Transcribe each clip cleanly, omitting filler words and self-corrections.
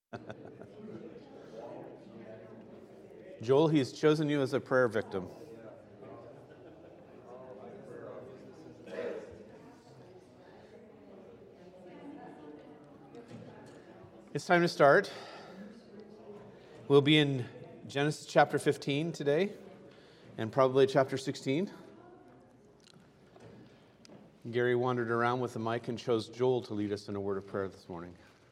Joel, he's chosen you as a prayer victim. It's time to start. We'll be in Genesis chapter 15 today, and probably chapter 16. Gary wandered around with the mic and chose Joel to lead us in a word of prayer this morning.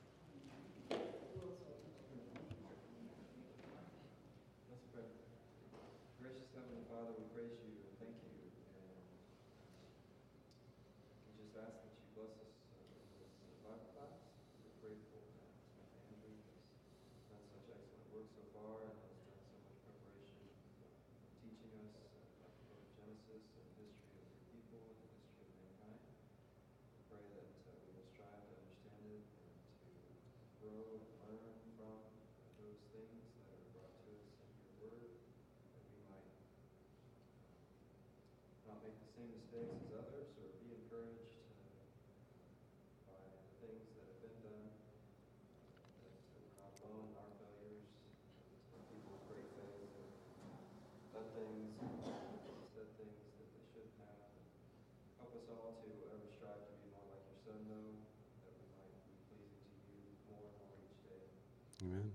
Amen.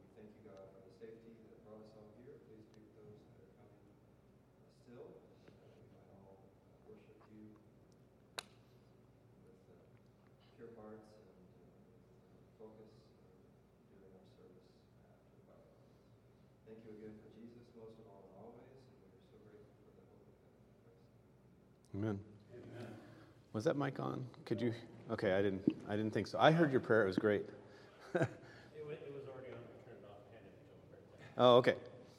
Amen. Was that mic on? Could you? Okay, I didn't think so. I heard your prayer. It was great. It was already on. I turned it off. Handed it to him. Oh, okay.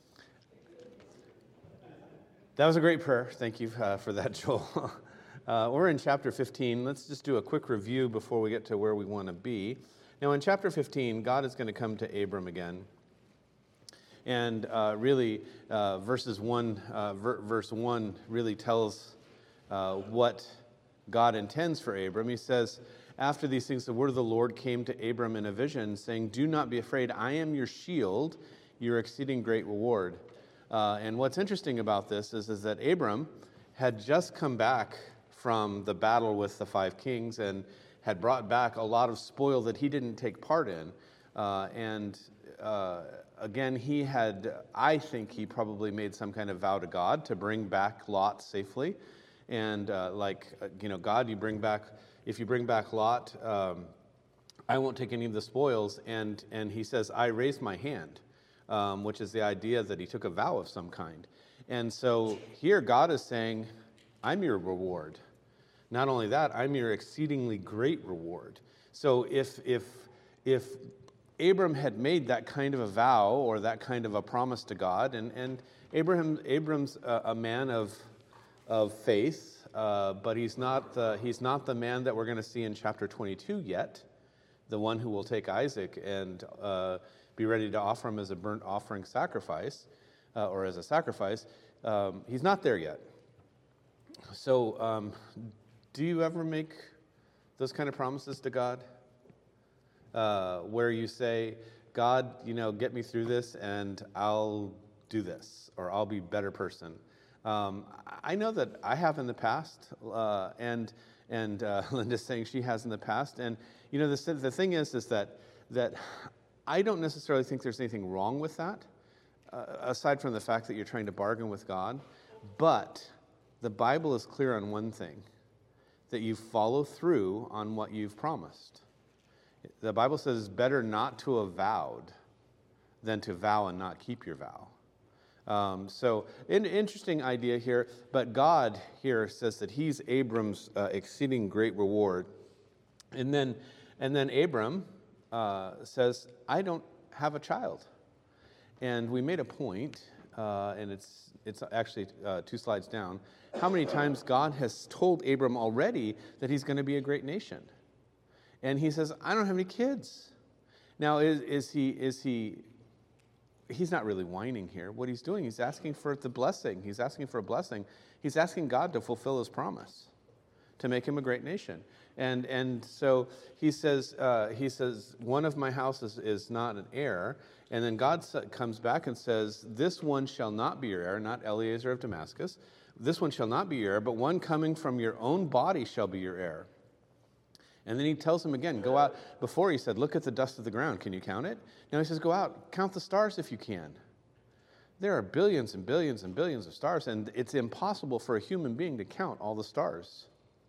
That was a great prayer. Thank you for that, Joel. We're in chapter 15. Let's just do a quick review before we get to where we want to be. Now, in chapter 15, God is going to come to Abram again. And really, verse 1 really tells what God intends for Abram. He says, after these things, the word of the Lord came to Abram in a vision, saying, "Do not be afraid. I am your shield, your exceeding great reward." And what's interesting about this is that Abram had just come back from the battle with the 5 kings and had brought back a lot of spoil that he didn't take part in. Again, I think he probably made some kind of vow to God to bring back Lot safely. And God, if you bring back Lot, I won't take any of the spoils. And he says, I raised my hand, which is the idea that he took a vow of some kind. And so here God is saying, I'm your reward. Not only that, I'm your exceedingly great reward. So if Abram had made that kind of a vow or that kind of a promise to God, and Abram's a man of faith, but he's not the man that we're going to see in chapter 22 yet, the one who will take Isaac and be ready to offer him as a burnt offering sacrifice, or as a sacrifice. He's not there yet. So do you ever make those kind of promises to God? Where you say, God, get me through this and I'll do this, or I'll be a better person. I know that I have in the past, and Linda's saying she has in the past. And, the thing is that I don't necessarily think there's anything wrong with that, aside from the fact that you're trying to bargain with God. But the Bible is clear on one thing, that you follow through on what you've promised. The Bible says it's better not to have vowed than to vow and not keep your vow. So an interesting idea here, but God here says that he's Abram's exceeding great reward. And then Abram says, I don't have a child. And we made a point, and it's actually 2 slides down, how many times God has told Abram already that he's going to be a great nation. And he says, I don't have any kids. Now, is he he's not really whining here. What he's doing, he's asking for the blessing. He's asking for a blessing. He's asking God to fulfill his promise, to make him a great nation. And so he says, one of my houses is not an heir. And then God comes back and says, this one shall not be your heir, not Eliezer of Damascus. This one shall not be your heir, but one coming from your own body shall be your heir. And then he tells him again, go out. Before he said, look at the dust of the ground. Can you count it? Now he says, go out, count the stars if you can. There are billions and billions and billions of stars, and it's impossible for a human being to count all the stars.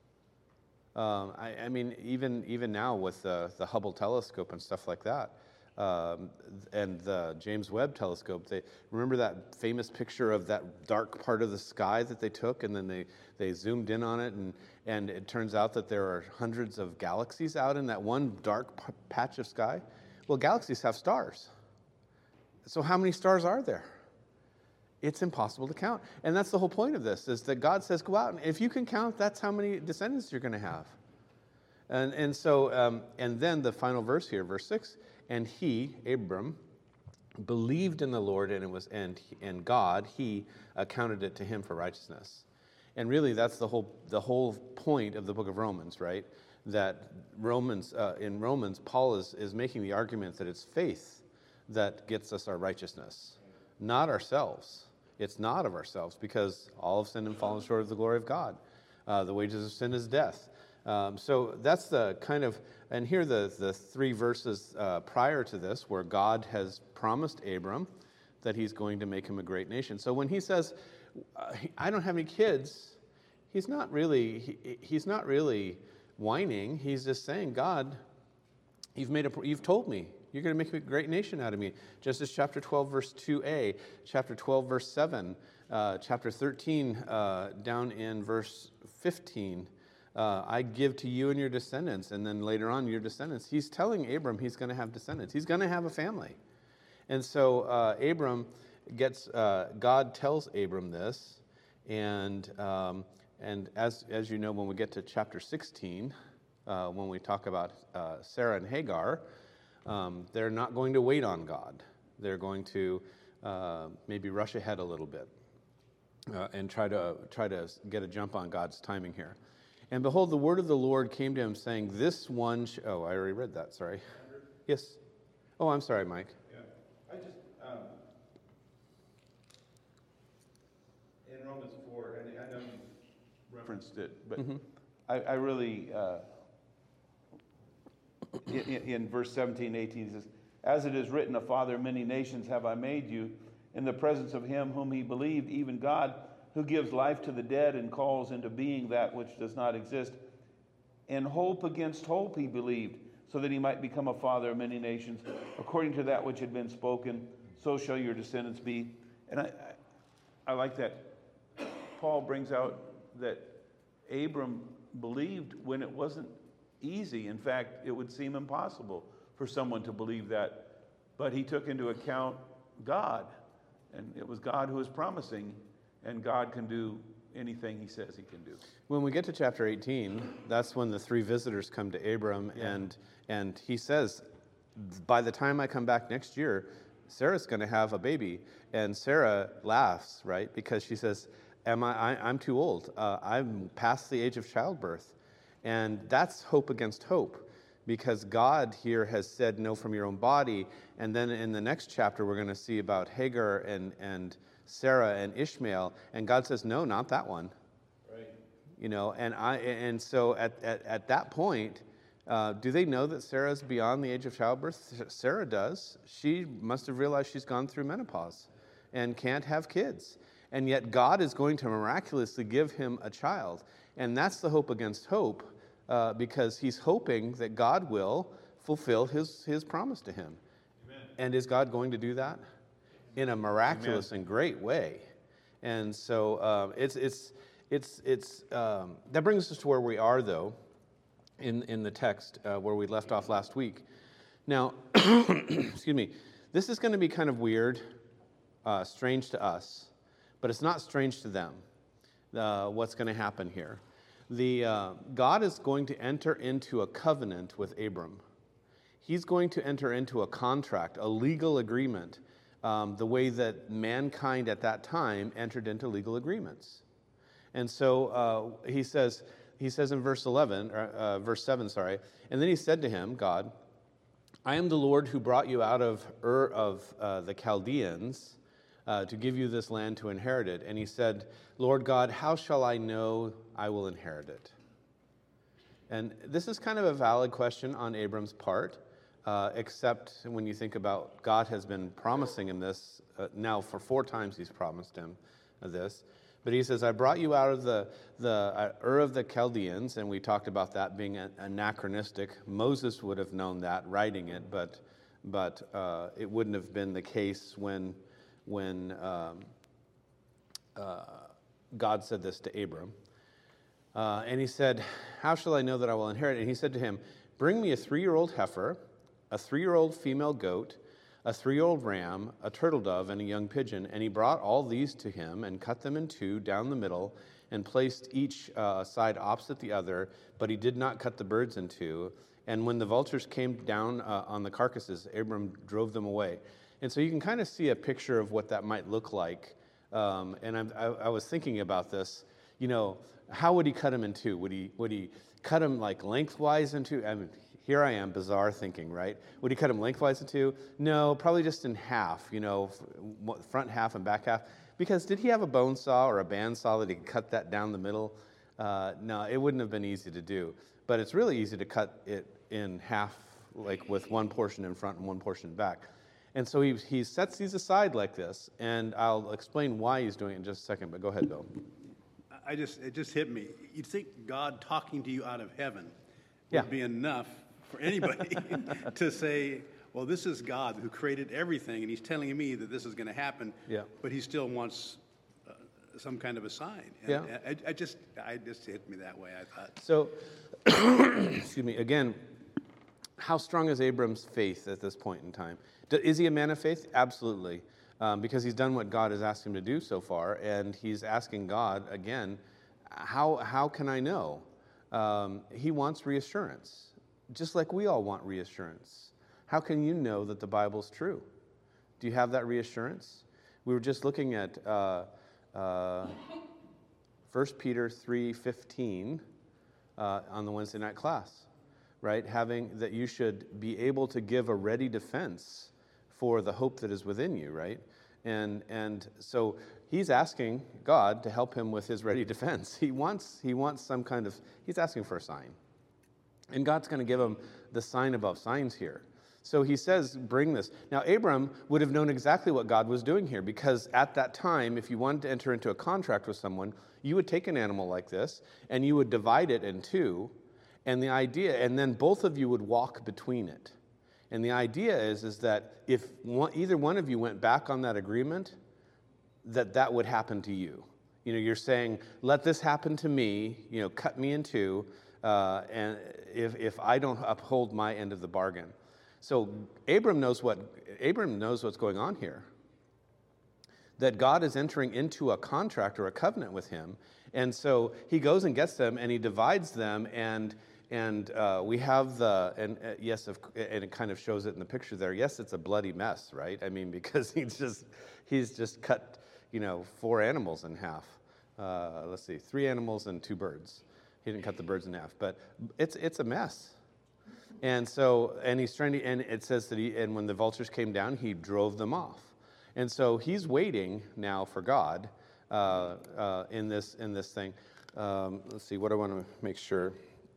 I mean, even now with the Hubble telescope and stuff like that, and the James Webb telescope, remember that famous picture of that dark part of the sky that they took, and then they zoomed in on it, and it turns out that there are hundreds of galaxies out in that one dark patch of sky. Well, galaxies have stars. So how many stars are there? It's impossible to count. And that's the whole point of this, is that God says, go out, and if you can count, that's how many descendants you're going to have. And so, and then the final verse here, verse 6, and he, Abram, believed in the Lord, and God, he accounted it to him for righteousness. And really, that's the whole point of the book of Romans, right? That in Romans, Paul is making the argument that it's faith that gets us our righteousness, not ourselves. It's not of ourselves, because all have sinned and fallen short of the glory of God. The wages of sin is death. So that's the kind of, and here the three verses prior to this, where God has promised Abram that he's going to make him a great nation. So when he says, I don't have any kids, he's not really whining. He's just saying, God, you've told me you're going to make a great nation out of me. Just as chapter 12, verse 2a, chapter 12, verse 7, chapter 13, down in verse 15, I give to you and your descendants, and then later on your descendants. He's telling Abram he's going to have descendants. He's going to have a family. And so God tells Abram this, and as you know, when we get to chapter 16, when we talk about Sarah and Hagar, they're not going to wait on God. They're going to maybe rush ahead a little bit and try to get a jump on God's timing here. And behold, the word of the Lord came to him, saying, "This one." I already read that. Sorry. Yes. Oh, I'm sorry, Mike. Yeah, I just in Romans 4, and I know you referenced it, but I really. In verse 17, 18, he says, as it is written, a father of many nations have I made you, in the presence of him whom he believed, even God, who gives life to the dead and calls into being that which does not exist. In hope against hope he believed, so that he might become a father of many nations, according to that which had been spoken, so shall your descendants be. And I like that Paul brings out that Abram believed when it wasn't easy. In fact, it would seem impossible for someone to believe that. But he took into account God. And it was God who was promising. And God can do anything he says he can do. When we get to chapter 18, that's when the three visitors come to Abram. Yeah. And he says, by the time I come back next year, Sarah's going to have a baby. And Sarah laughs, right? Because she says, I'm too old. I'm past the age of childbirth. And that's hope against hope, because God here has said no from your own body. And then in the next chapter, we're going to see about Hagar and Sarah and Ishmael. And God says, no, not that one. Right. You know, and so at that point, do they know that Sarah's beyond the age of childbirth? Sarah does. She must have realized she's gone through menopause and can't have kids. And yet God is going to miraculously give him a child. And that's the hope against hope, because he's hoping that God will fulfill his promise to him. Amen. And is God going to do that? In a miraculous Amen. And great way. And so that brings us to where we are, though, in the text where we left off last week. Now, excuse me, this is going to be kind of weird, strange to us, but it's not strange to them, what's going to happen here. God is going to enter into a covenant with Abram. He's going to enter into a contract, a legal agreement, the way that mankind at that time entered into legal agreements. And so he says, he says in verse 7, sorry, and then he said to him, God, I am the Lord who brought you out of Ur of the Chaldeans to give you this land to inherit it. And he said, Lord God, how shall I know I will inherit it? And this is kind of a valid question on Abram's part, except when you think about God has been promising him this. Now for 4 times he's promised him this. But he says, I brought you out of the Ur of the Chaldeans, and we talked about that being anachronistic. Moses would have known that, writing it, but it wouldn't have been the case when God said this to Abram. And he said, how shall I know that I will inherit? And he said to him, bring me a 3-year-old heifer, a 3-year-old female goat, a 3-year-old ram, a turtle dove, and a young pigeon. And he brought all these to him and cut them in 2 down the middle and placed each side opposite the other, but he did not cut the birds in 2. And when the vultures came down on the carcasses, Abram drove them away. And so you can kind of see a picture of what that might look like. And I was thinking about this, how would he cut them in 2? Would he cut them like lengthwise in 2? I mean, here I am, bizarre thinking, right? Would he cut them lengthwise in 2? No, probably just in half, front half and back half. Because did he have a bone saw or a bandsaw that he could cut that down the middle? No, it wouldn't have been easy to do. But it's really easy to cut it in half, like with one portion in front and one portion back. And so he sets these aside like this, and I'll explain why he's doing it in just a second, but go ahead, Bill. It just hit me. You'd think God talking to you out of heaven Yeah. would be enough for anybody to say, well, this is God who created everything, and he's telling me that this is going to happen, Yeah. but he still wants some kind of a sign. And Yeah. I just hit me that way, I thought. So, excuse me, again, how strong is Abram's faith at this point in time? Is he a man of faith? Absolutely, because he's done what God has asked him to do so far, and he's asking God, again, how can I know? He wants reassurance, just like we all want reassurance. How can you know that the Bible's true? Do you have that reassurance? We were just looking at 1 Peter 3:15 on the Wednesday night class, right? Having that you should be able to give a ready defense for the hope that is within you, right? And so he's asking God to help him with his ready defense. He wants some kind of, he's asking for a sign. And God's going to give him the sign above signs here. So he says, bring this. Now, Abram would have known exactly what God was doing here, because at that time, if you wanted to enter into a contract with someone, you would take an animal like this, and you would divide it in 2, and then both of you would walk between it. And the idea is that if either one of you went back on that agreement, that would happen to you. You're saying, let this happen to me, cut me in 2, and if I don't uphold my end of the bargain. So Abram knows what's going on here. That God is entering into a contract or a covenant with him, and so he goes and gets them and he divides them, and we have and it kind of shows it in the picture there. Yes, it's a bloody mess, right? I mean, because he's just cut 4 animals in half. 3 animals and 2 birds. He didn't cut the birds in half, but it's a mess. And so, and he's trying to, and it says that and when the vultures came down, he drove them off. And so he's waiting now for God in this thing. Let's see, what I want to make sure.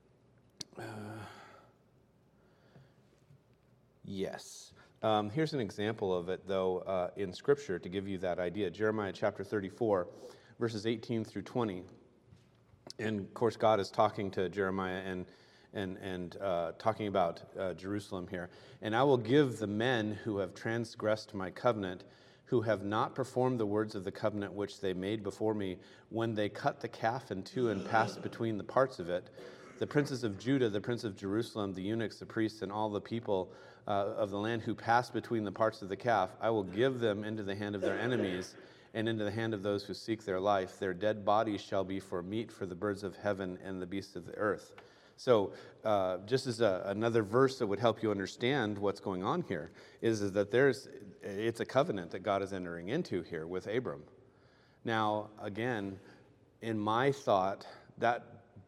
Yes. Here's an example of it, though, in Scripture to give you that idea. Jeremiah chapter 34, verses 18 through 20. And, of course, God is talking to Jeremiah and talking about Jerusalem here. And I will give the men who have transgressed my covenant, who have not performed the words of the covenant which they made before me, when they cut the calf in 2 and passed between the parts of it, the princes of Judah, the prince of Jerusalem, the eunuchs, the priests, and all the people of the land who passed between the parts of the calf, I will give them into the hand of their enemies and into the hand of those who seek their life. Their dead bodies shall be for meat for the birds of heaven and the beasts of the earth. So just as another verse that would help you understand what's going on here is that it's a covenant that God is entering into here with Abram. Now, again, in my thought, that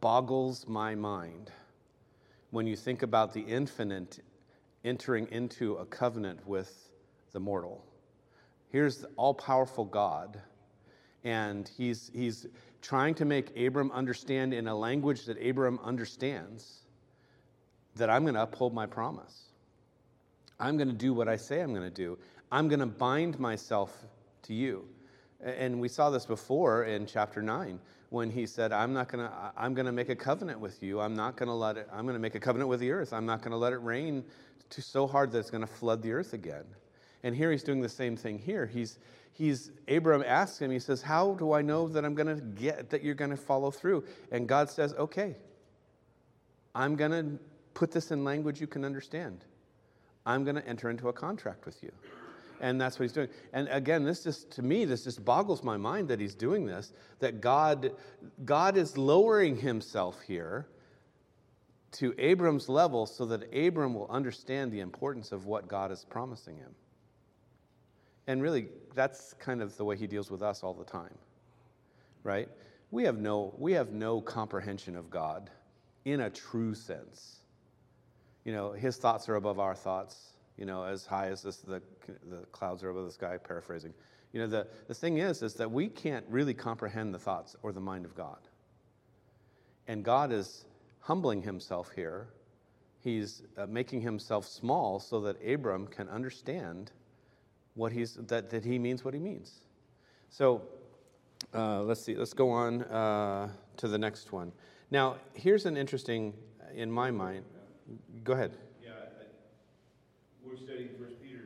boggles my mind when you think about the infinite entering into a covenant with the mortal. Here's the all-powerful God, and he's trying to make Abram understand in a language that Abram understands that I'm going to uphold my promise. I'm going to do what I say I'm going to do. I'm going to bind myself to you. And we saw this before in chapter 9 when he said, I'm going to make a covenant with you. I'm going to make a covenant with the earth. I'm not going to let it rain so hard that it's going to flood the earth again. And here he's doing the same thing here. Abram asks him, he says, how do I know that that you're going to follow through? And God says, okay, I'm going to put this in language you can understand. I'm going to enter into a contract with you. And that's what he's doing. And again, this just boggles my mind that he's doing this, that God is lowering himself here to Abram's level so that Abram will understand the importance of what God is promising him. And really, that's kind of the way he deals with us all the time, right? We have no comprehension of God in a true sense. His thoughts are above our thoughts. As high as the clouds are above the sky, paraphrasing. The thing is that we can't really comprehend the thoughts or the mind of God. And God is humbling himself here. He's making himself small so that Abram can understand that he means what he means. So let's see. Let's go on to the next one. Now, here's an interesting, in my mind. Go ahead. We're studying 1 Peter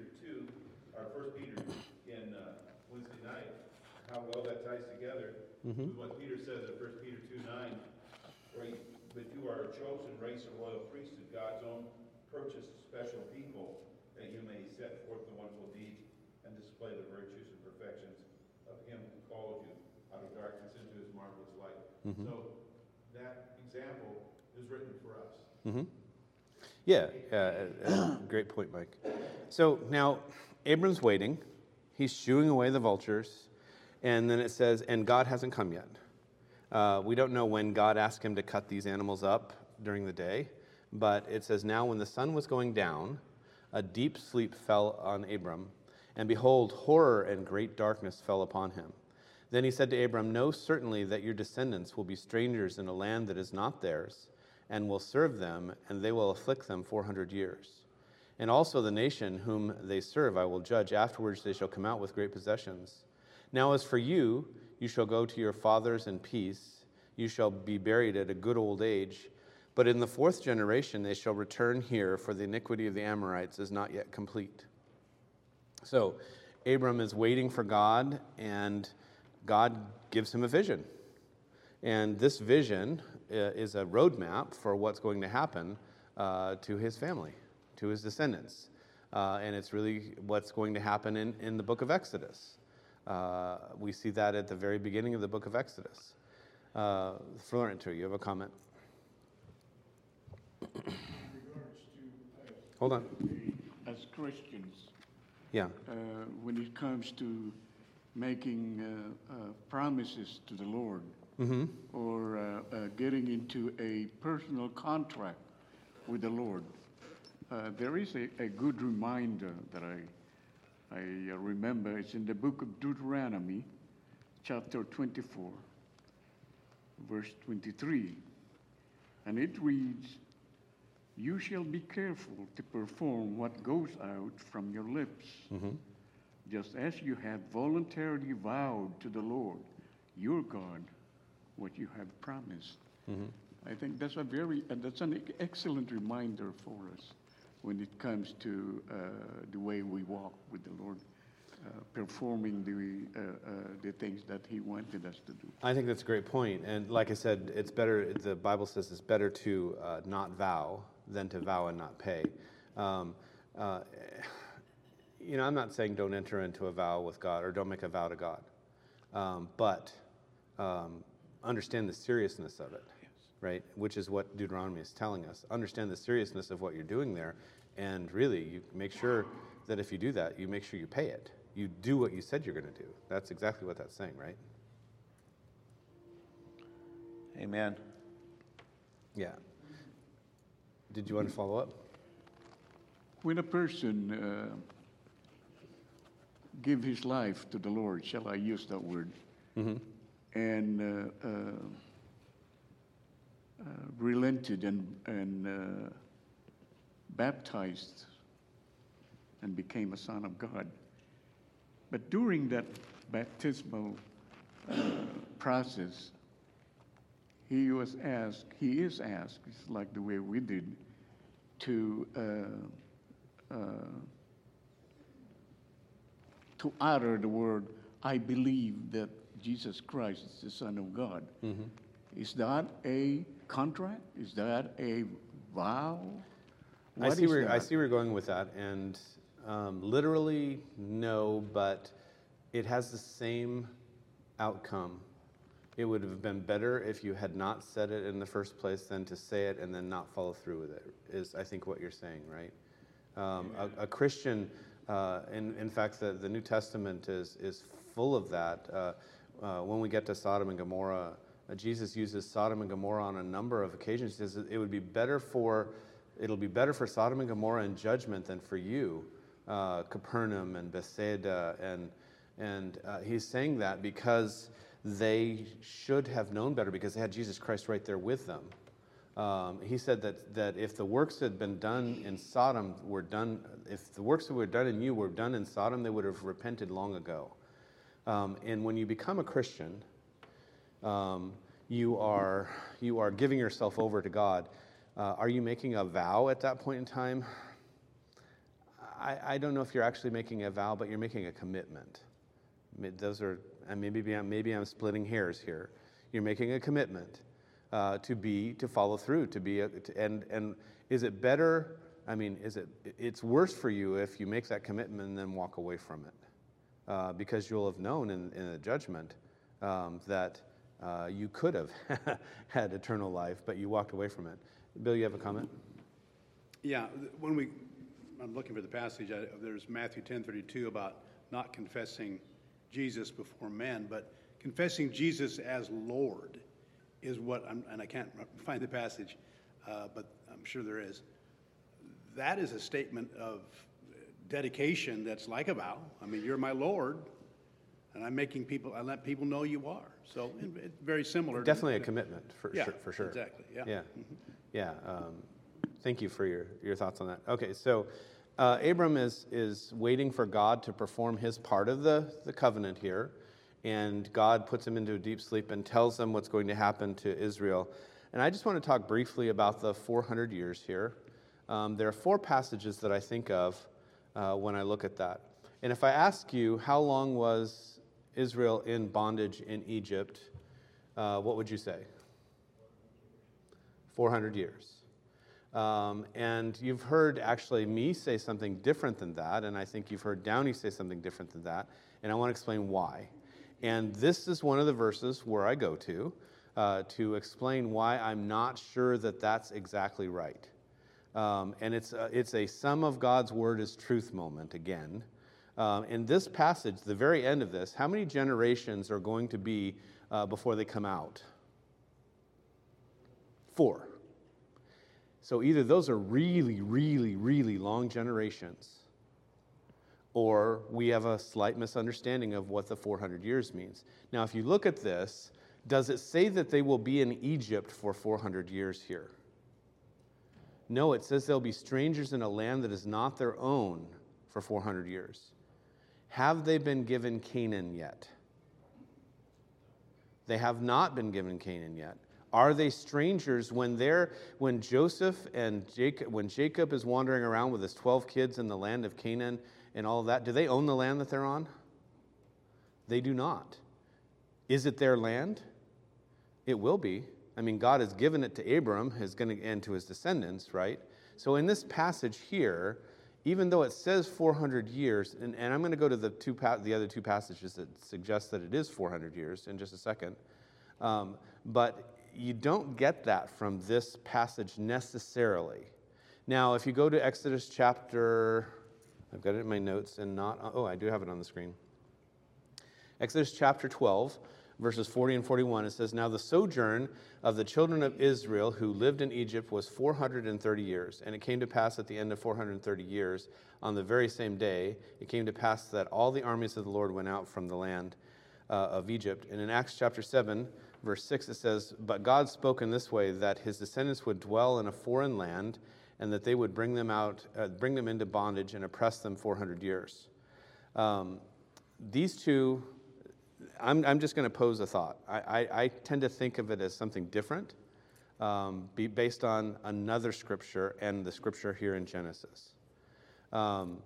in Wednesday night, how well that ties together with what Peter says in 1 Peter 2:9, but you are a chosen race, a royal priesthood, God's own purchased special people, that you may set forth the wonderful deeds and display the virtues and perfections of him who called you out of darkness into his marvelous light. So that example is written for us. Yeah, great point, Mike. So now Abram's waiting. He's shooing away the vultures. And then it says, and God hasn't come yet. We don't know when God asked him to cut these animals up during the day. But it says, now when the sun was going down, a deep sleep fell on Abram. And behold, horror and great darkness fell upon him. Then he said to Abram, know certainly that your descendants will be strangers in a land that is not theirs, and will serve them, and they will afflict them 400 years. And also the nation whom they serve I will judge. Afterwards they shall come out with great possessions. Now as for you, you shall go to your fathers in peace. You shall be buried at a good old age. But in the 4th generation they shall return here, for the iniquity of the Amorites is not yet complete. So Abram is waiting for God, and God gives him a vision. And this vision is a roadmap for what's going to happen to his family, to his descendants. And it's really what's going to happen in the book of Exodus. We see that at the very beginning of the book of Exodus. Florent, you have a comment? Hold on. As Christians, Yeah. when it comes to making promises to the Lord, or getting into a personal contract with the Lord, there is a good reminder that I remember. It's in the book of Deuteronomy, chapter 24, verse 23. And it reads, you shall be careful to perform what goes out from your lips, just as you have voluntarily vowed to the Lord, your God, what you have promised. I think that's that's an excellent reminder for us when it comes to the way we walk with the Lord, performing the things that he wanted us to do. I think that's a great point. And like I said, it's better, the Bible says it's better to not vow than to vow and not pay. I'm not saying don't enter into a vow with God or don't make a vow to God. But understand the seriousness of it, right? Which is what Deuteronomy is telling us. Understand the seriousness of what you're doing there, and really, you make sure that if you do that, you make sure you pay it. You do what you said you're going to do. That's exactly what that's saying, right? Amen. Yeah. Did you want to follow up? When a person give his life to the Lord, shall I use that word, and relented and baptized and became a son of God. But during that baptismal process, he is asked, it's like the way we did, to utter the word, I believe that Jesus Christ is the Son of God. Is that a contract? Is that a vow? I see where you're going with that, and literally no, but it has the same outcome. It would have been better if you had not said it in the first place than to say it and then not follow through with it, is I think what you're saying, right? A Christian, in fact, the New Testament is full of that. When we get to Sodom and Gomorrah, Jesus uses Sodom and Gomorrah on a number of occasions. He says it'll be better for Sodom and Gomorrah in judgment than for you, Capernaum and Bethsaida, and he's saying that because they should have known better because they had Jesus Christ right there with them. He said that if the works that had been done in Sodom were done, if the works that were done in you were done in Sodom, they would have repented long ago. And when you become a Christian, you are giving yourself over to God. Are you making a vow at that point in time? I don't know if you're actually making a vow, but you're making a commitment. Those are, and maybe I'm splitting hairs here. You're making a commitment to follow through, and is it better? I mean, it's worse for you if you make that commitment and then walk away from it, because you'll have known in the judgment that you could have had eternal life, but you walked away from it. Bill, you have a comment? Yeah, I'm looking for the passage. There's Matthew 10:32 about not confessing Jesus before men, but confessing Jesus as Lord is what, and I can't find the passage, but I'm sure there is. That is a statement of dedication that's like a vow. I mean, you're my Lord, and I let people know you are. So it's very similar. Definitely a commitment, for sure. Exactly, yeah. Yeah, yeah. Thank you for your thoughts on that. Okay, so Abram is waiting for God to perform his part of the covenant here, and God puts him into a deep sleep and tells him what's going to happen to Israel. And I just want to talk briefly about the 400 years here. There are 4 passages that I think of when I look at that. And if I ask you, how long was Israel in bondage in Egypt, what would you say? 400 years. And you've heard actually me say something different than that, and I think you've heard Downey say something different than that, and I want to explain why. And this is one of the verses where I go to explain why I'm not sure that that's exactly right. And it's a sum of God's word is truth moment again. In this passage, the very end of this, how many generations are going to be before they come out? 4. So either those are really, really, really long generations, or we have a slight misunderstanding of what the 400 years means. Now, if you look at this, does it say that they will be in Egypt for 400 years here? No, it says they'll be strangers in a land that is not their own for 400 years. Have they been given Canaan yet? They have not been given Canaan yet. Are they strangers when Jacob is wandering around with his 12 kids in the land of Canaan and all of that? Do they own the land that they're on? They do not. Is it their land? It will be. I mean, God has given it to Abram, and to his descendants, right? So in this passage here, even though it says 400 years, and I'm going to go to the other 2 passages that suggest that it is 400 years in just a second, but you don't get that from this passage necessarily. Now, if you go to Exodus chapter, I've got it in my notes and I do have it on the screen. Exodus chapter 12, verses 40 and 41. It says, "Now the sojourn of the children of Israel who lived in Egypt was 430 years. And it came to pass at the end of 430 years, on the very same day, it came to pass that all the armies of the Lord went out from the land of Egypt." And in Acts chapter 7, verse 6, it says, "But God spoke in this way, that his descendants would dwell in a foreign land, and that they would bring them into bondage and oppress them 400 years." These two, I'm just going to pose a thought. I tend to think of it as something different, based on another scripture and the scripture here in Genesis. And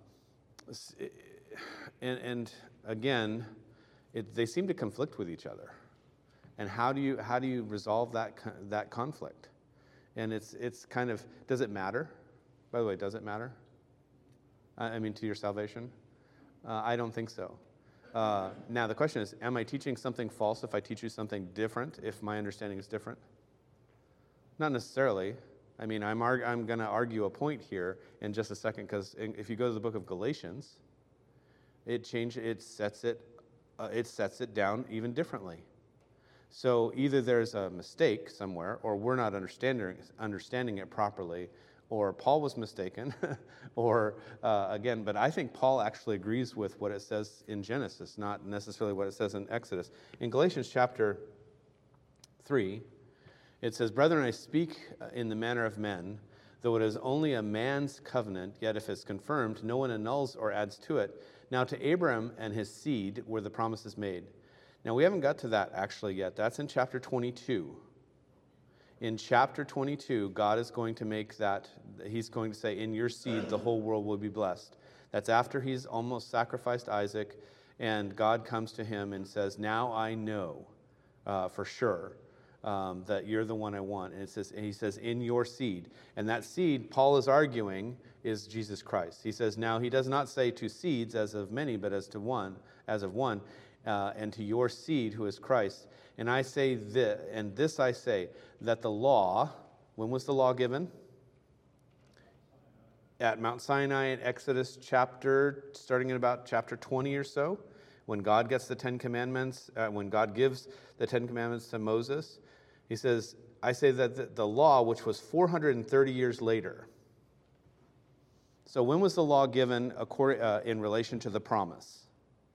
again, they seem to conflict with each other. And how do you resolve that conflict? And it's kind of, does it matter? By the way, does it matter? I mean, to your salvation? I don't think so. Now the question is, am I teaching something false if I teach you something different, if my understanding is different? Not necessarily. I mean, I'm going to argue a point here in just a second, because if you go to the book of Galatians, it sets it down even differently. So either there's a mistake somewhere, or we're not understanding it properly, or Paul was mistaken, or again, but I think Paul actually agrees with what it says in Genesis, not necessarily what it says in Exodus. In Galatians chapter 3, it says, "Brethren, I speak in the manner of men, though it is only a man's covenant, yet if it's confirmed, no one annuls or adds to it. Now to Abraham and his seed were the promises made." Now we haven't got to that actually yet. That's in chapter 22. In chapter 22, God is going to make that, he's going to say, "In your seed, the whole world will be blessed." That's after he's almost sacrificed Isaac, and God comes to him and says, "Now I know for sure that you're the one I want." And he says, "In your seed." And that seed, Paul is arguing, is Jesus Christ. He says, now he does not say to seeds as of many, but as of one, and to your seed who is Christ. And I say this, and this I say, that the law, when was the law given? At Mount Sinai in Exodus starting in about chapter 20 or so, when God gets the Ten Commandments, when God gives the Ten Commandments to Moses, he says, I say that the law, which was 430 years later. So when was the law given in relation to the promise?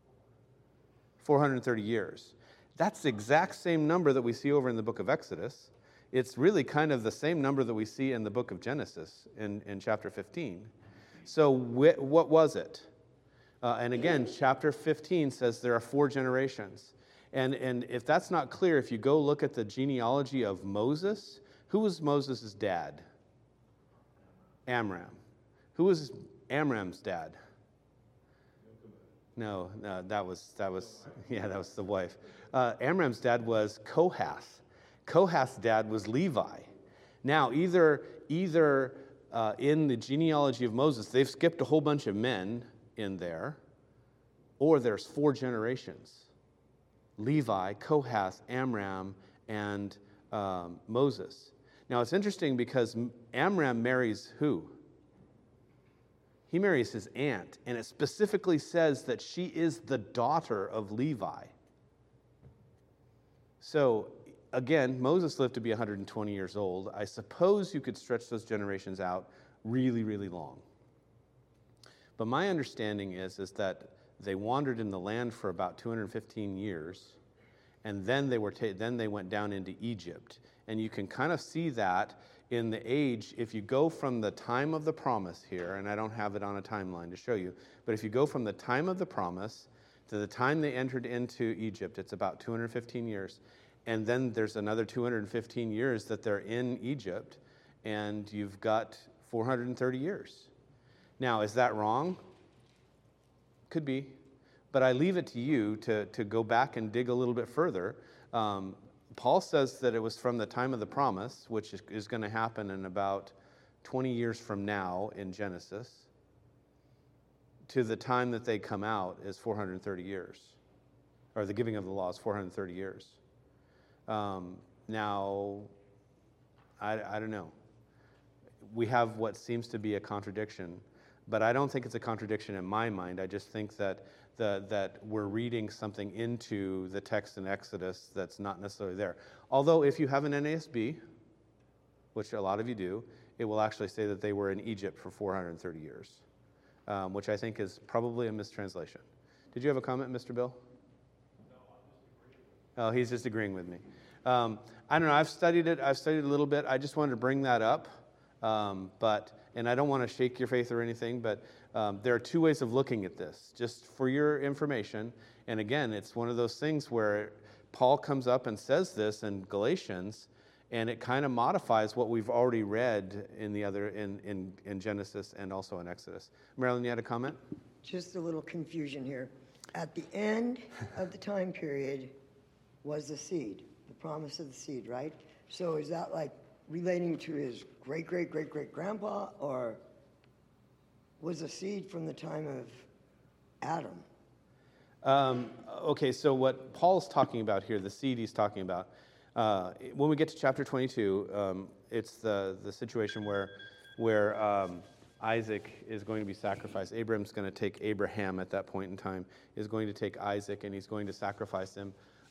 430 years. That's the exact same number that we see over in the book of Exodus. It's really kind of the same number that we see in the book of Genesis in chapter 15. So what was it? And again, chapter 15 says there are 4 generations. And if that's not clear, if you go look at the genealogy of Moses, who was Moses' dad? Amram. Who was Amram's dad? No, that was the wife. Amram's dad was Kohath. Kohath's dad was Levi. Now, either in the genealogy of Moses, they've skipped a whole bunch of men in there, or there's 4 generations. Levi, Kohath, Amram, and Moses. Now, it's interesting because Amram marries who? He marries his aunt, and it specifically says that she is the daughter of Levi. So, again, Moses lived to be 120 years old. I suppose you could stretch those generations out really, really long. But my understanding is that they wandered in the land for about 215 years, and then they went down into Egypt. And you can kind of see that in the age, if you go from the time of the promise here, and I don't have it on a timeline to show you, but if you go from the time of the promise to the time they entered into Egypt, it's about 215 years. And then there's another 215 years that they're in Egypt, and you've got 430 years. Now, is that wrong? Could be. But I leave it to you to go back and dig a little bit further. Paul says that it was from the time of the promise, which is going to happen in about 20 years from now in Genesis, to the time that they come out is 430 years, or the giving of the law is 430 years. Now, I don't know. We have what seems to be a contradiction But I don't think it's a contradiction in my mind. I just think that that we're reading something into the text in Exodus that's not necessarily there. Although if you have an NASB, which a lot of you do, it will actually say that they were in Egypt for 430 years, which I think is probably a mistranslation. Did you have a comment, Mr. Bill? Oh, he's just agreeing with me. I don't know. I've studied it. I've studied a little bit. I just wanted to bring that up. And I don't want to shake your faith or anything, but there are two ways of looking at this, just for your information. And again, it's one of those things where Paul comes up and says this in Galatians, and it kind of modifies what we've already read in the other in Genesis and also in Exodus. Marilyn, you had a comment? Just a little confusion here. At the end of the time period was the seed, the promise of the seed, right? So is that like relating to his great-great-great-great-grandpa, or was the seed from the time of Adam? Okay, so what Paul's talking about here, the seed he's talking about, when we get to chapter 22, it's the situation where Isaac is going to be sacrificed. Abraham's going to take Abraham at that point in time, is going to take Isaac, and he's going to sacrifice him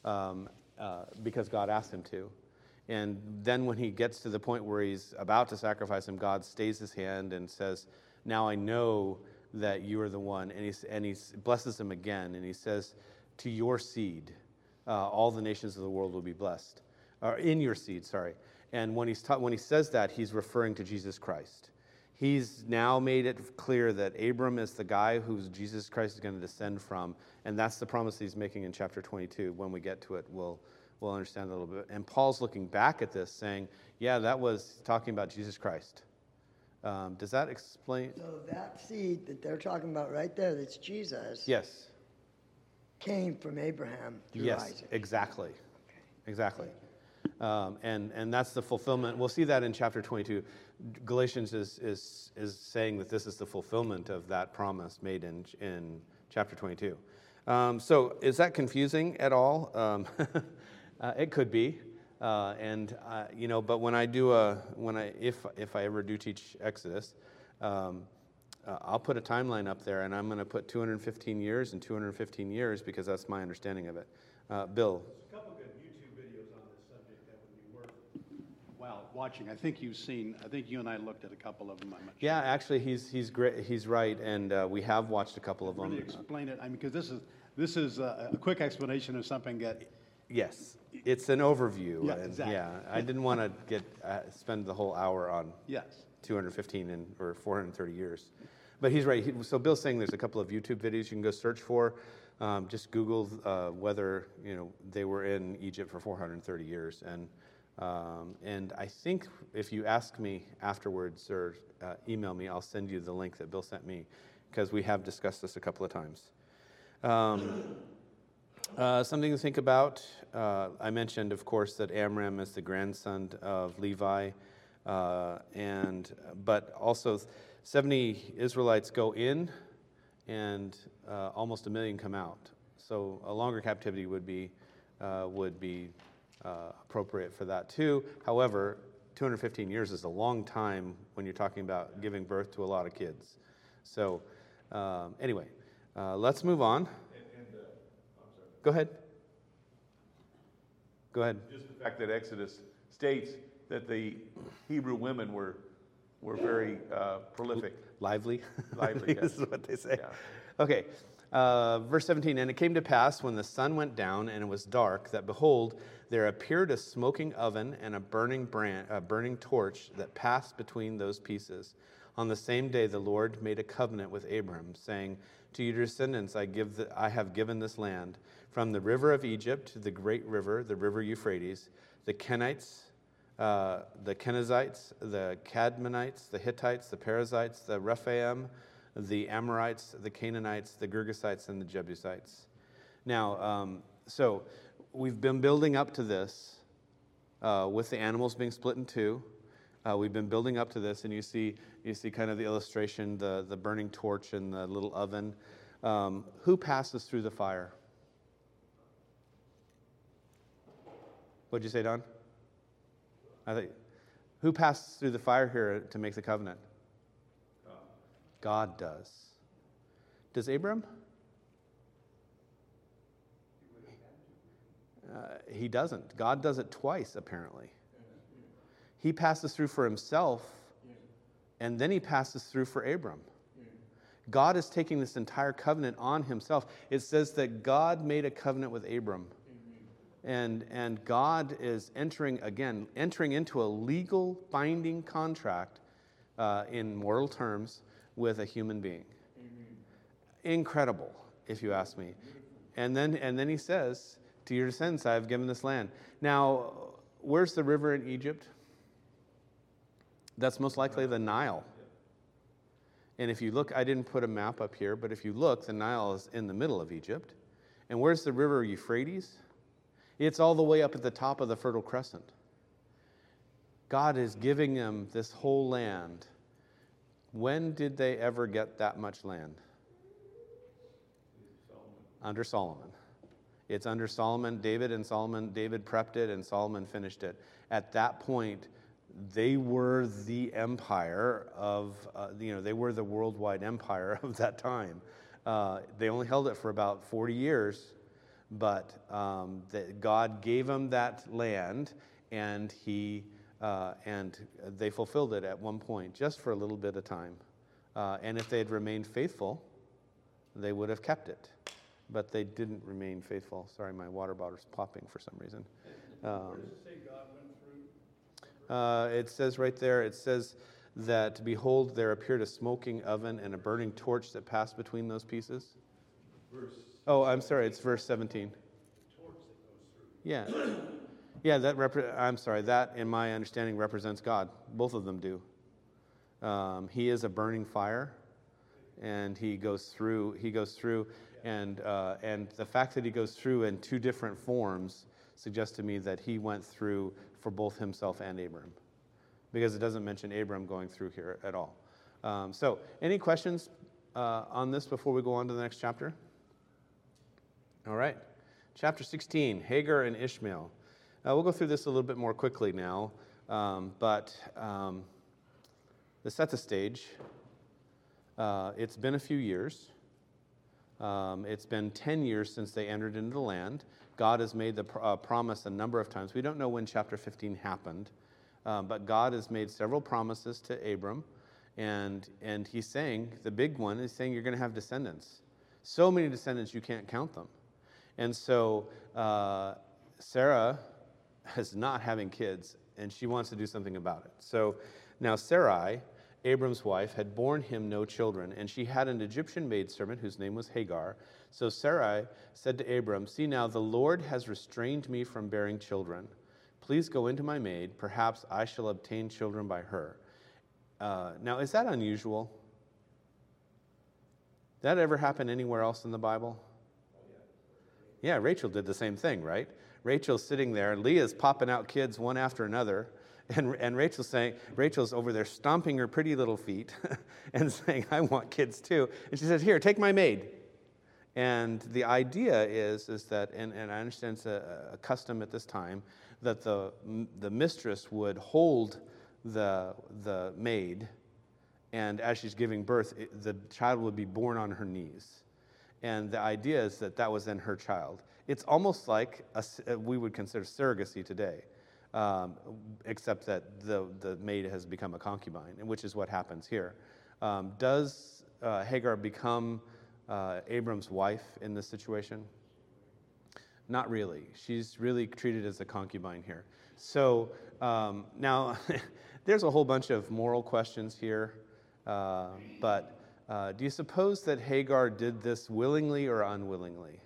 because God asked him to. And then when he gets to the point where he's about to sacrifice him, God stays his hand and says, now I know that you are the one. And he blesses him again, and he says, to your seed, all the nations of the world will be blessed. Or in your seed, sorry. And when he says that, he's referring to Jesus Christ. He's now made it clear that Abram is the guy who Jesus Christ is going to descend from, and that's the promise he's making in chapter 22. When we get to it, we'll understand a little bit. And Paul's looking back at this saying, yeah, that was talking about Jesus Christ. Does that explain? So that seed that they're talking about right there, that's Jesus, Yes. came from Abraham through Yes, Isaac. exactly. Okay. Exactly. And that's the fulfillment. We'll see that in chapter 22. Galatians is saying that this is the fulfillment of that promise made in chapter 22. So is that confusing at all? It could be. But when if I ever do teach Exodus, I'll put a timeline up there, and I'm going to put 215 years and 215 years because that's my understanding of it. Bill. There's a couple good YouTube videos on this subject that would be worthwhile watching. I think you and I looked at a couple of them. Yeah, actually, he's great. He's right, and we have watched a couple of them. Really explain it. I mean, because this is a quick explanation of something that. Yes, it's an overview. Yeah, and exactly. Yeah, I didn't want to spend the whole hour on Yes. 215 or 430 years. But he's right. So Bill's saying there's a couple of YouTube videos you can go search for. Just Google whether they were in Egypt for 430 years, and I think if you ask me afterwards or email me, I'll send you the link that Bill sent me because we have discussed this a couple of times. Something to think about. I mentioned, of course, that Amram is the grandson of Levi, but also 70 Israelites go in, and almost 1 million come out. So a longer captivity would be appropriate for that too. However, 215 years is a long time when you're talking about giving birth to a lot of kids. So anyway, let's move on. Go ahead. Go ahead. Just the fact that Exodus states that the Hebrew women were very prolific. Lively. Lively, yes. This is what they say. Yeah. Okay. Verse 17, and it came to pass when the sun went down and it was dark, that behold, there appeared a smoking oven and a burning torch that passed between those pieces. On the same day the Lord made a covenant with Abram, saying, to your descendants I have given this land, from the river of Egypt to the great river, the river Euphrates, the Kenites, the Kenizzites, the Cadmonites, the Hittites, the Perizzites, the Rephaim, the Amorites, the Canaanites, the Girgasites, and the Jebusites. Now, so we've been building up to this with the animals being split in two. We've been building up to this, and you see kind of the illustration, the burning torch and the little oven. Who passes through the fire? What'd you say, Don? Who passes through the fire here to make the covenant? God does. Does Abram? He doesn't. God does it twice, apparently. He passes through for himself, and then he passes through for Abram. God is taking this entire covenant on himself. It says that God made a covenant with Abram. And God is entering into a legal binding contract in moral terms with a human being. Incredible, if you ask me. And then he says, to your descendants I have given this land. Now, where's the river in Egypt? That's most likely the Nile. And if you look, I didn't put a map up here, but if you look, the Nile is in the middle of Egypt. And where's the river Euphrates? It's all the way up at the top of the Fertile Crescent. God is giving them this whole land. When did they ever get that much land? Under Solomon. It's under Solomon, David prepped it, and Solomon finished it. At that point, they were the empire of, they were the worldwide empire of that time. They only held it for about 40 years, but God gave them that land, and they fulfilled it at one point, just for a little bit of time. And if they had remained faithful, they would have kept it. But they didn't remain faithful. Sorry, my water bottle's popping for some reason. Where does it say God went through? It says right there, it says that, behold, there appeared a smoking oven and a burning torch that passed between those pieces. I'm sorry, it's verse 17. Yeah. Yeah, that in my understanding represents God. Both of them do. He is a burning fire, and he goes through, and the fact that he goes through in two different forms suggests to me that he went through for both himself and Abram, because it doesn't mention Abram going through here at all. So, any questions on this before we go on to the next chapter? All right. Chapter 16, Hagar and Ishmael. We'll go through this a little bit more quickly now, but to set the stage, it's been a few years. It's been 10 years since they entered into the land. God has made the promise a number of times. We don't know when chapter 15 happened, but God has made several promises to Abram, and he's saying, the big one is saying you're going to have descendants. So many descendants you can't count them. And so Sarah is not having kids, and she wants to do something about it. So now Sarai, Abram's wife, had borne him no children, and she had an Egyptian maidservant whose name was Hagar. So Sarai said to Abram, "See now, the Lord has restrained me from bearing children. Please go into my maid. Perhaps I shall obtain children by her." Now, is that unusual? Did that ever happen anywhere else in the Bible? Yeah, Rachel did the same thing, right? Rachel's sitting there, Leah's popping out kids one after another, and Rachel's over there stomping her pretty little feet and saying, "I want kids too." And she says, "Here, take my maid." And the idea is that, and I understand it's a custom at this time, that the mistress would hold the maid, and as she's giving birth, the child would be born on her knees. And the idea is that was then her child. It's almost like we would consider surrogacy today, except that the maid has become a concubine, which is what happens here. Does Hagar become Abram's wife in this situation? Not really. She's really treated as a concubine here. So now there's a whole bunch of moral questions here, but do you suppose that Hagar did this willingly or unwillingly?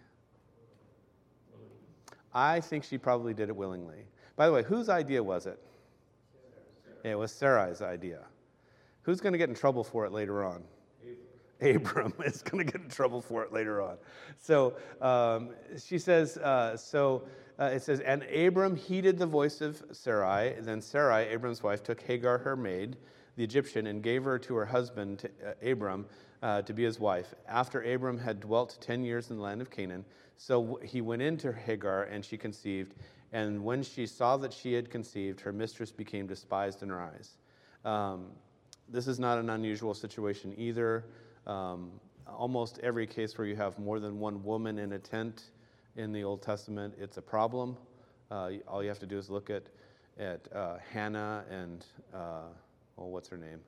I think she probably did it willingly. By the way, whose idea was it? It was Sarai's idea. Who's going to get in trouble for it later on? Abram is going to get in trouble for it later on. So she says, it says, and Abram heeded the voice of Sarai. Then Sarai, Abram's wife, took Hagar, her maid, the Egyptian, and gave her to her husband, Abram, to be his wife. After Abram had dwelt 10 years in the land of Canaan, so he went into Hagar, and she conceived. And when she saw that she had conceived, her mistress became despised in her eyes. This is not an unusual situation either. Almost every case where you have more than one woman in a tent in the Old Testament, it's a problem. All you have to do is look at Hannah and, what's her name?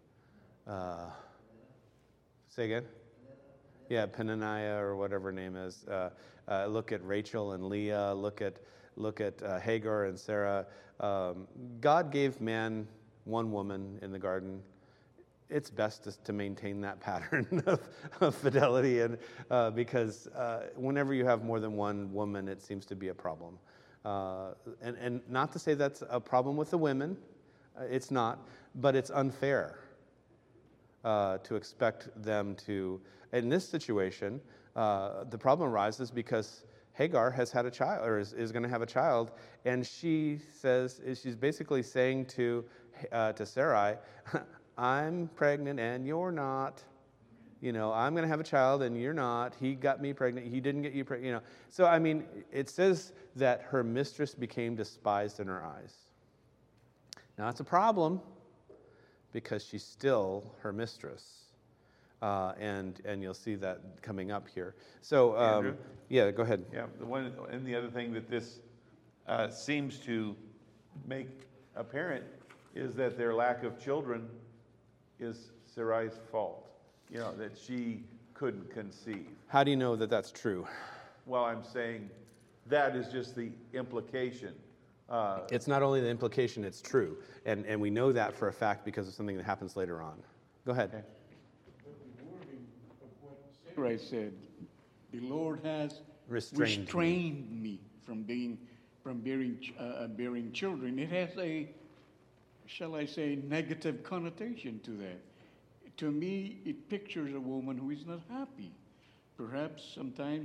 Say again? Yeah, Peninnah or whatever her name is. Look at Rachel and Leah. Look at Hagar and Sarah. God gave man one woman in the garden. It's best to maintain that pattern of fidelity, and because whenever you have more than one woman, it seems to be a problem. And not to say that's a problem with the women. It's not, but it's unfair to expect them to. In this situation, the problem arises because Hagar has had a child, or is going to have a child, and she's basically saying to Sarai, I'm pregnant and you're not. I'm going to have a child and you're not. He got me pregnant. He didn't get you pregnant. So, I mean, it says that her mistress became despised in her eyes. Now, it's a problem because she's still her mistress. And you'll see that coming up here. So, Andrew? Yeah, go ahead. Yeah, the other thing that this seems to make apparent is that their lack of children is Sarai's fault. That she couldn't conceive. How do you know that that's true? Well, I'm saying that is just the implication. It's not only the implication, it's true. And we know that for a fact because of something that happens later on. Go ahead. Okay. But the wording of what Sarah said, the Lord has restrained me from bearing children. It has a, shall I say, negative connotation to that. To me, it pictures a woman who is not happy. Perhaps sometimes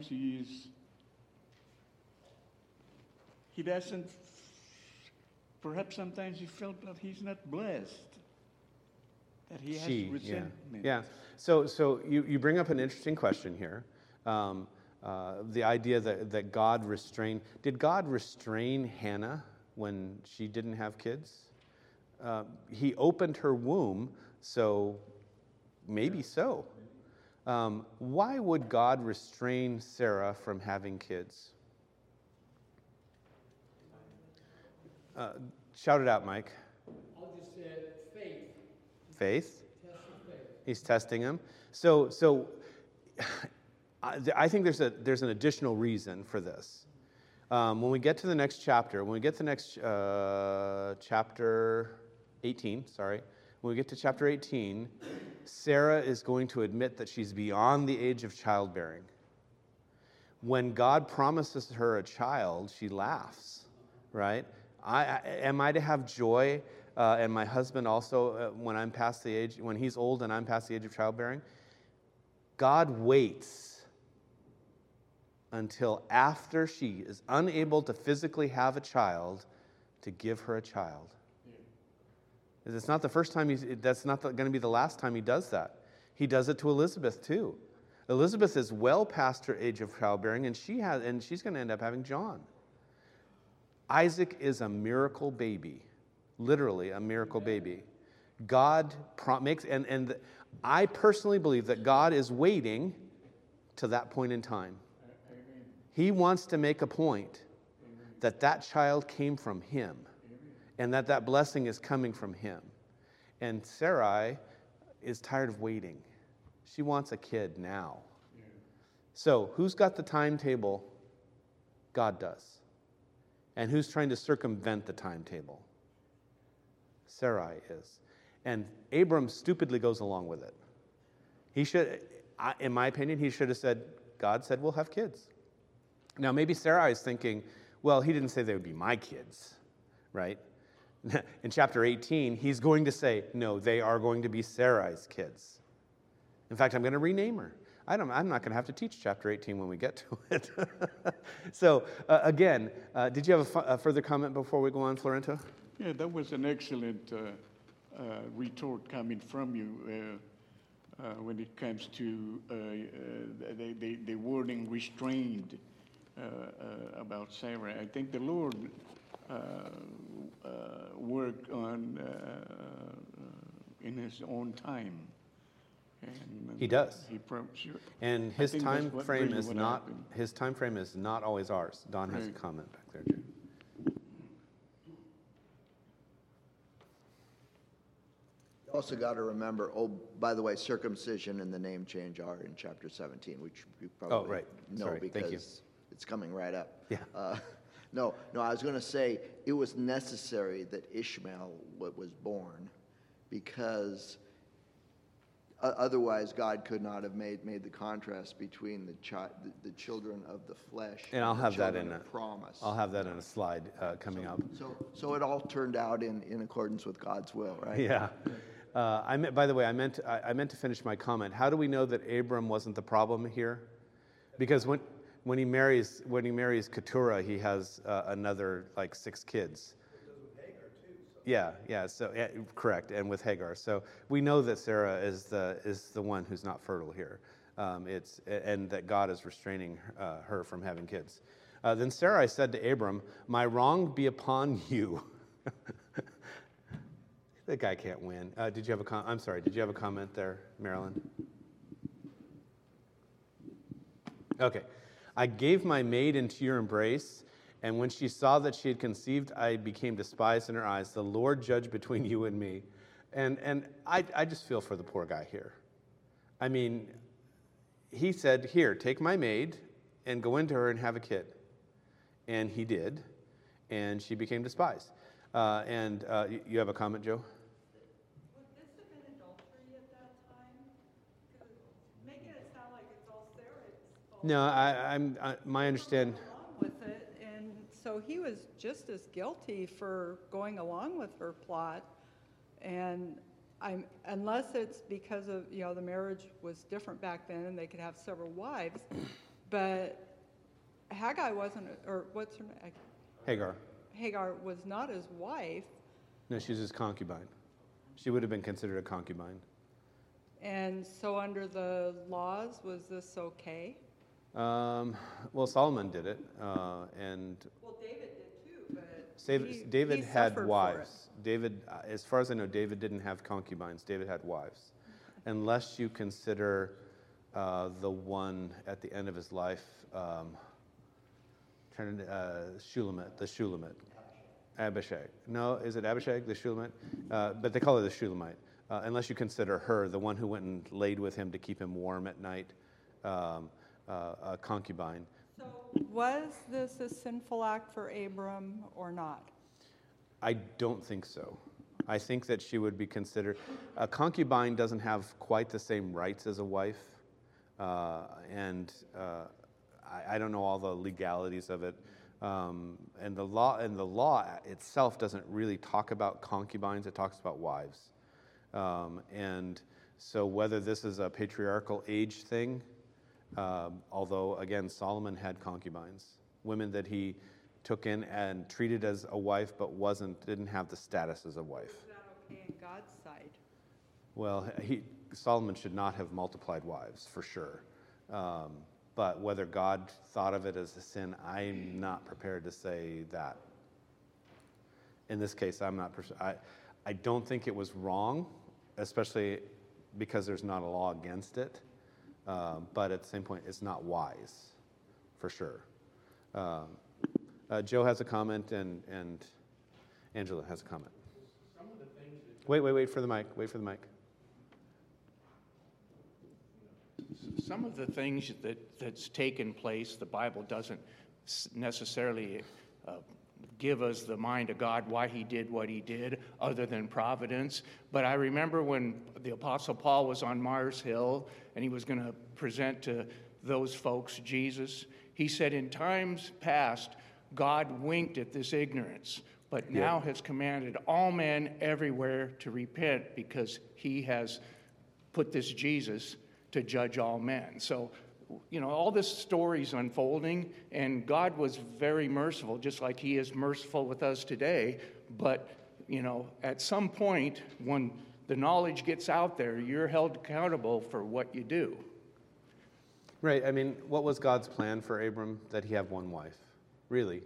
perhaps sometimes he felt that he's not blessed, that he has resentment. Yeah. So you bring up an interesting question here. The idea that God restrained. Did God restrain Hannah when she didn't have kids? He opened her womb, so maybe so. Why would God restrain Sarah from having kids? Shout it out, Mike. I'll just say faith. Faith? Test your faith. He's testing him. So I think there's an additional reason for this. When we get to the next chapter, chapter 18, when we get to chapter 18, Sarah is going to admit that she's beyond the age of childbearing. When God promises her a child, she laughs, right? Am I to have joy, and my husband also, when I'm past the age, when he's old and I'm past the age of childbearing? God waits until after she is unable to physically have a child to give her a child. It's not the first time that's not going to be the last time he does that. He does it to Elizabeth too. Elizabeth is well past her age of childbearing, and she's going to end up having John. Isaac is a miracle baby, literally a miracle baby. God makes, and I personally believe that God is waiting to that point in time. He wants to make a point that child came from him, and that blessing is coming from him. And Sarai is tired of waiting. She wants a kid now. So who's got the timetable? God does. And who's trying to circumvent the timetable? Sarai is. And Abram stupidly goes along with it. He should, in my opinion, he should have said, God said we'll have kids. Now maybe Sarai is thinking, well, he didn't say they would be my kids, right? In chapter 18, he's going to say, no, they are going to be Sarai's kids. In fact, I'm going to rename her. I'm not going to have to teach chapter 18 when we get to it. So, again, did you have a further comment before we go on, Florento? Yeah, that was an excellent retort coming from you when it comes to the wording restrained about Sarah. I think the Lord worked on in his own time. And He does. Sure. And I his think time that's what frame really is what not happened. his time frame is not always ours. Don has a Right. comment back there, Jim. You also got to remember, oh, by the way, circumcision and the name change are in chapter 17, which you probably right. know Sorry. Thank you. because it's coming right up. Yeah. No, I was going to say it was necessary that Ishmael was born because otherwise God could not have made the contrast between the children of the flesh And I'll the have that children in of promise. I'll have that in a slide coming up. So it all turned out in accordance with God's will, right? Yeah. By the way, I meant to finish my comment. How do we know that Abram wasn't the problem here? Because when he marries Keturah, he has another like 6 kids. Yeah. So correct, and with Hagar. So we know that Sarah is the one who's not fertile here. And that God is restraining her from having kids. Then Sarai said to Abram, "My wrong be upon you." That guy can't win. Did you have a comment there, Marilyn? Okay. I gave my maid into your embrace, and when she saw that she had conceived, I became despised in her eyes. The Lord judge between you and me. And I just feel for the poor guy here. I mean, he said, "Here, take my maid and go into her and have a kid." And he did, and she became despised. You have a comment, Joe? Would this have been adultery at that time? 'Cause making it sound like it's all Sarah's fault. No, my understand. Along with it, and so he was just as guilty for going along with her plot. And unless it's because of, the marriage was different back then and they could have several wives, but Haggai wasn't, or what's her name? Hagar. Hagar was not his wife. No, she's his concubine. She would have been considered a concubine. And so under the laws, was this okay? Well, Solomon did it, and Well, David did too, but David he had suffered for it. wives. David, as far as I know, David didn't have concubines. David had wives, unless you consider the one at the end of his life, Shulamite. Abishag. No, is it Abishag, the Shulamite? But they call her the Shulamite. Unless you consider her, the one who went and laid with him to keep him warm at night, a concubine. So was this a sinful act for Abram or not? I don't think so. I think that she would be considered. A concubine doesn't have quite the same rights as a wife, and I don't know all the legalities of it. And the law itself doesn't really talk about concubines; it talks about wives. And so, whether this is a patriarchal age thing, although again Solomon had concubines, women that he took in and treated as a wife, but didn't have the status as a wife. Is that okay in God's sight? Well, Solomon should not have multiplied wives for sure. But whether God thought of it as a sin, I'm not prepared to say that. In this case, I don't think it was wrong, especially because there's not a law against it. But at the same point, it's not wise, for sure. Joe has a comment, and Angela has a comment. Wait for the mic. Wait for the mic. Some of the things that's taken place, the Bible doesn't necessarily give us the mind of God why he did what he did, other than providence. But I remember when the Apostle Paul was on Mars Hill and he was going to present to those folks Jesus, he said, "In times past, God winked at this ignorance, but now has commanded all men everywhere to repent because he has put this Jesus to judge all men." So, all this story's unfolding, and God was very merciful, just like he is merciful with us today. But, at some point, when the knowledge gets out there, you're held accountable for what you do. Right. I mean, what was God's plan for Abram? That he have one wife, really,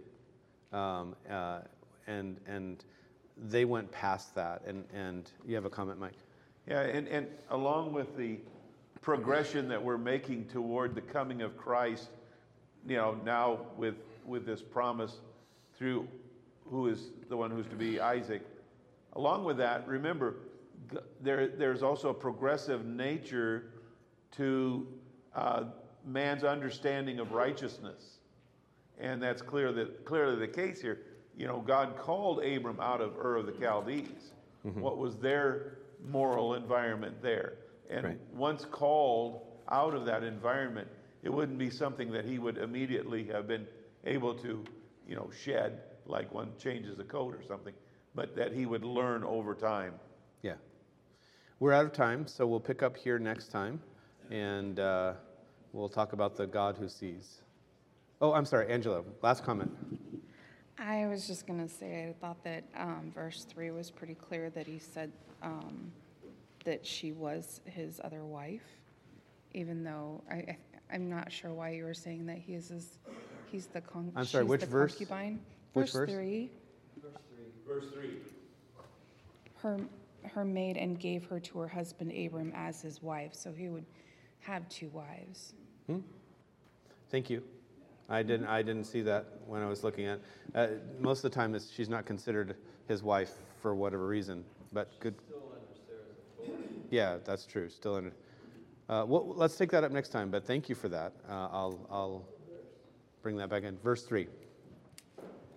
and they went past that. And you have a comment, Mike? Yeah, and along with the progression that we're making toward the coming of Christ, now with this promise through who is the one who's to be Isaac, along with that, remember, there's also a progressive nature to man's understanding of righteousness. And that's clearly the case here. God called Abram out of Ur of the Chaldees. What was their moral environment there? And Right. once called out of that environment, it wouldn't be something that he would immediately have been able to, shed like one changes a coat or something, but that he would learn over time. Yeah. We're out of time, so we'll pick up here next time, and we'll talk about the God who sees. Oh, I'm sorry, Angela, last comment. I was just going to say, I thought that verse 3 was pretty clear that he said that she was his other wife, even though I'm not sure why you were saying that he's the concubine. I'm sorry, which verse? Concubine. Which verse? 3. Verse 3. Her maid, and gave her to her husband Abram as his wife, so he would have 2 wives. Thank you. I didn't see that when I was looking at. Most of the time, she's not considered his wife for whatever reason. But good. Still under Sarah's authority. Yeah, that's true. Still under. Well, let's take that up next time. But thank you for that. I'll bring that back in. Verse 3.